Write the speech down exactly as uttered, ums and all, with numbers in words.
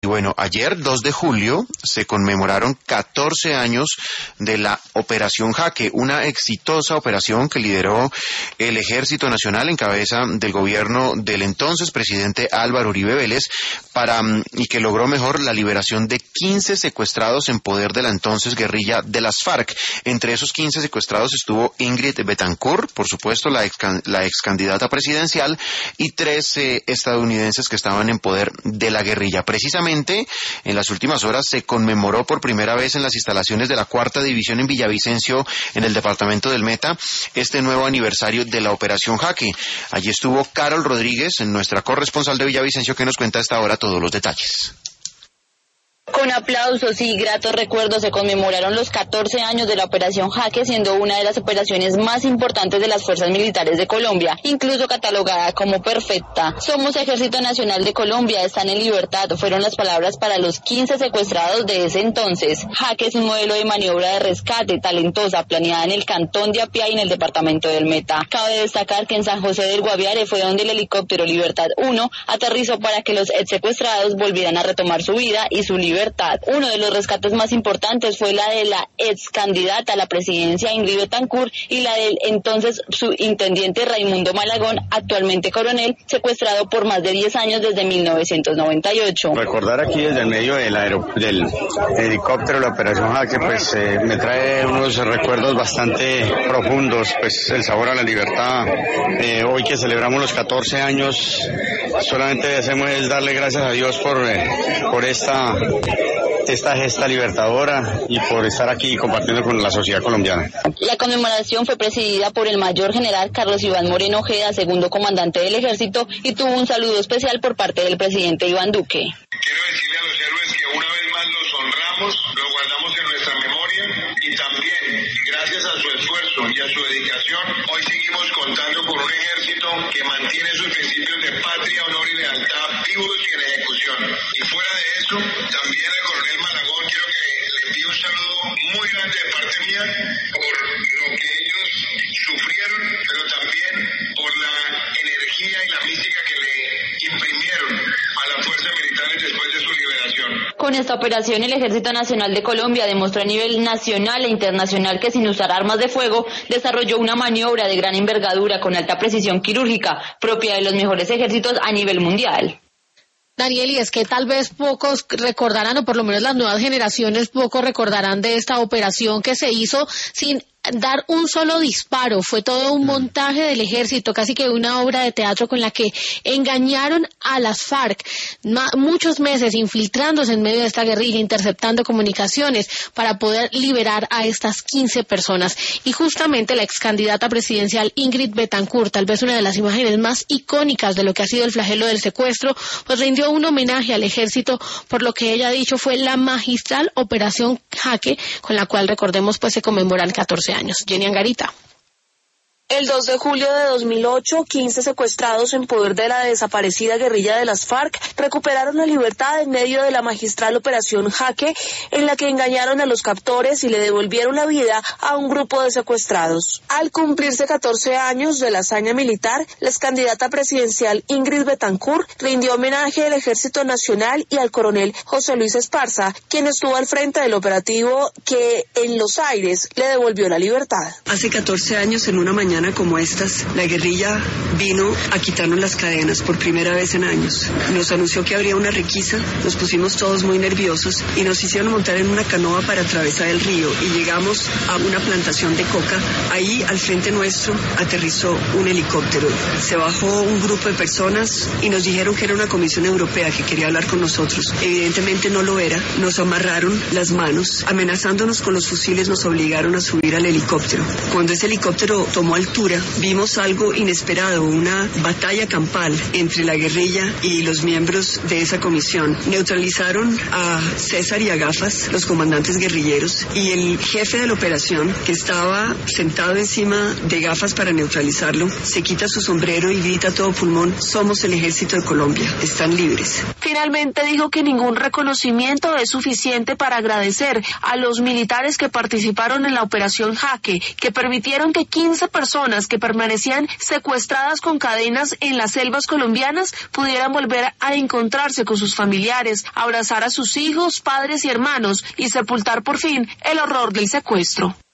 Y bueno, ayer, dos de julio, se conmemoraron catorce años de la Operación Jaque, una exitosa operación que lideró el Ejército Nacional en cabeza del gobierno del entonces presidente Álvaro Uribe Vélez para y que logró mejor la liberación de quince secuestrados en poder de la entonces guerrilla de las FARC. Entre esos quince secuestrados estuvo Ingrid Betancourt, por supuesto la ex, la ex candidata presidencial, y tres eh, estadounidenses que estaban en poder de la guerrilla. Precisamente en las últimas horas se conmemoró por primera vez en las instalaciones de la Cuarta División en Villavicencio, en el departamento del Meta, este nuevo aniversario de la Operación Jaque. Allí estuvo Carol Rodríguez, nuestra corresponsal de Villavicencio, que nos cuenta a esta hora todos los detalles. Con aplausos y gratos recuerdos se conmemoraron los catorce años de la Operación Jaque, siendo una de las operaciones más importantes de las fuerzas militares de Colombia, incluso catalogada como perfecta. Somos Ejército Nacional de Colombia, están en libertad, fueron las palabras para los quince secuestrados de ese entonces. Jaque es un modelo de maniobra de rescate talentosa, planeada en el cantón de Apia y en el departamento del Meta. Cabe destacar que en San José del Guaviare fue donde el helicóptero Libertad uno aterrizó para que los ex secuestrados volvieran a retomar su vida y su libertad. Uno de los rescates más importantes fue la de la ex candidata a la presidencia Ingrid Betancourt y la del entonces subintendente Raimundo Malagón, actualmente coronel, secuestrado por más de diez años desde mil novecientos noventa y ocho. Recordar aquí desde el medio del, aer- del helicóptero la Operación Jaque pues eh, me trae unos recuerdos bastante profundos, pues el sabor a la libertad. Eh, hoy que celebramos los catorce años, solamente hacemos es darle gracias a Dios por, eh, por esta esta gesta libertadora y por estar aquí compartiendo con la sociedad colombiana. La conmemoración fue presidida por el mayor general Carlos Iván Moreno Ojeda, segundo comandante del ejército, y tuvo un saludo especial por parte del presidente Iván Duque. Quiero decirle a los héroes que una vez más los honramos, los guardamos en nuestra memoria y también, gracias a su esfuerzo y a su dedicación, hoy seguimos contando con un ejército que mantiene sus principios de patria, honor y lealtad vivos y en ejecución. Y fuera de eso, también al coronel Malagón quiero que le envíe un saludo muy grande de parte mía por lo que ellos sufrieron, pero también por la energía y la mística que le imprimieron a las fuerzas militares después de su liberación. Con esta operación, el Ejército Nacional de Colombia demostró a nivel nacional e internacional que sin usar armas de fuego desarrolló una maniobra de gran envergadura con alta precisión quirúrgica, propia de los mejores ejércitos a nivel mundial. Daniel, y es que tal vez pocos recordarán, o por lo menos las nuevas generaciones pocos recordarán de esta operación que se hizo sin dar un solo disparo. Fue todo un montaje del ejército, casi que una obra de teatro con la que engañaron a las FARC, Ma- muchos meses infiltrándose en medio de esta guerrilla, interceptando comunicaciones para poder liberar a estas quince personas. Y justamente la ex candidata presidencial Ingrid Betancourt, tal vez una de las imágenes más icónicas de lo que ha sido el flagelo del secuestro, pues rindió un homenaje al ejército por lo que ella ha dicho fue la magistral Operación Jaque, con la cual, recordemos, pues se conmemoran catorce años. Jenny Angarita. El dos de julio de dos mil ocho, quince secuestrados en poder de la desaparecida guerrilla de las FARC recuperaron la libertad en medio de la magistral Operación Jaque, en la que engañaron a los captores y le devolvieron la vida a un grupo de secuestrados. Al cumplirse catorce años de la hazaña militar, la excandidata presidencial Ingrid Betancourt rindió homenaje al Ejército Nacional y al coronel José Luis Esparza, quien estuvo al frente del operativo que en Los Aires le devolvió la libertad. Hace catorce años, en una mañana como estas, la guerrilla vino a quitarnos las cadenas por primera vez en años. Nos anunció que habría una requisa, nos pusimos todos muy nerviosos y nos hicieron montar en una canoa para atravesar el río y llegamos a una plantación de coca. Ahí al frente nuestro aterrizó un helicóptero. Se bajó un grupo de personas y nos dijeron que era una comisión europea que quería hablar con nosotros. Evidentemente no lo era. Nos amarraron las manos, amenazándonos con los fusiles, nos obligaron a subir al helicóptero. Cuando ese helicóptero tomó altura, vimos algo inesperado, una batalla campal entre la guerrilla y los miembros de esa comisión. Neutralizaron a César y a Gafas, los comandantes guerrilleros, y el jefe de la operación, que estaba sentado encima de Gafas para neutralizarlo, se quita su sombrero y grita a todo pulmón: somos el Ejército de Colombia, están libres. Finalmente dijo que ningún reconocimiento es suficiente para agradecer a los militares que participaron en la Operación Jaque, que permitieron que quince personas personas que permanecían secuestradas con cadenas en las selvas colombianas pudieran volver a encontrarse con sus familiares, abrazar a sus hijos, padres y hermanos y sepultar por fin el horror del secuestro.